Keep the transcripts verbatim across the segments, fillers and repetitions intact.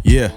Yeah.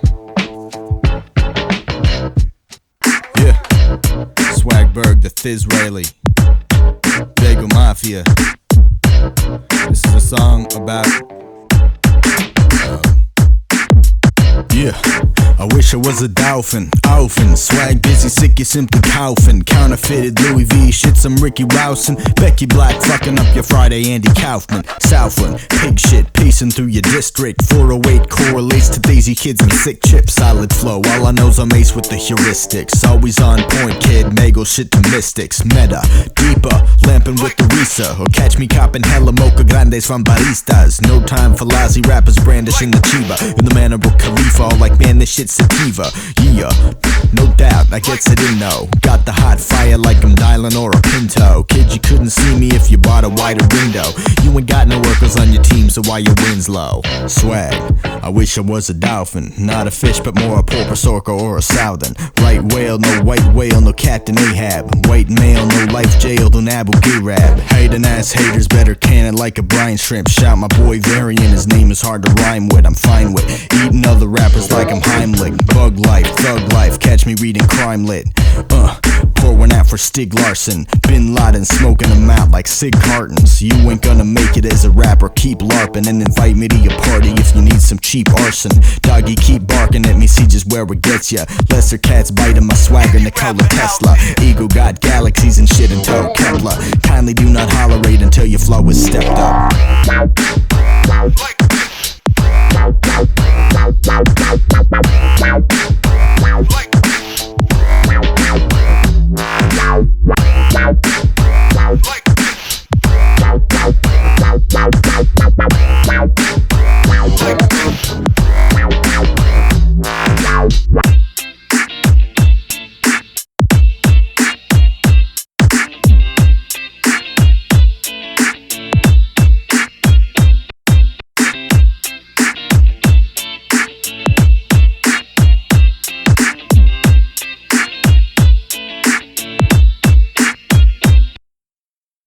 Yeah. Swagberg, the Thizraeli. Bagel Mafia. This is a song about uh, yeah. I wish I was a dolphin, Alphin, swag busy, sick, you simply coughin'. Counterfeited Louis V, shit, some Ricky Rousin'. Becky Black fucking up your Friday, Andy Kaufman. Southland, pig shit, pacing through your district. four oh eight correlates to Daisy Kids and sick chips. Solid flow, all I know's I'm ace with the heuristics. Always on point, kid, Mago shit to mystics. Meta, deeper, lamping with the Risa. Or catch me copping hella mocha grandes from baristas. No time for lousy rappers brandishing the chiba. In the manner of Khalifa, all like man, this shit's sativa. Yeah, no doubt, I gets it in though. Got the hot fire like I'm dialing or a Pinto. Kid, you couldn't see me if you bought a wider window. You ain't got no workers on your team, so why your wind's low? Swag, I wish I was a dolphin. Not a fish, but more a porpoise, orca, or a southern. Right whale, no white whale, no Captain Ahab. White male, no life jail, than Abu Ghraib. Hating ass haters better can it like a brine shrimp. Shout my boy Varian, his name is hard to rhyme with. I'm fine with eating other rappers like I'm Heimlich. Bug life, thug life, catch me reading crime lit. Uh, pour one out for Stig Larsson. Bin Laden smoking them out like cig cartons. You ain't gonna make it as a rapper, keep larping. And invite me to your party if you need some cheap arson. Doggy, keep barking at me, see just where it gets ya. Lesser cats biting my swagger, Nikola Tesla. Ego got galaxies and shit in tow, Kepler. Kindly do not hollerate until your flow is stepped up.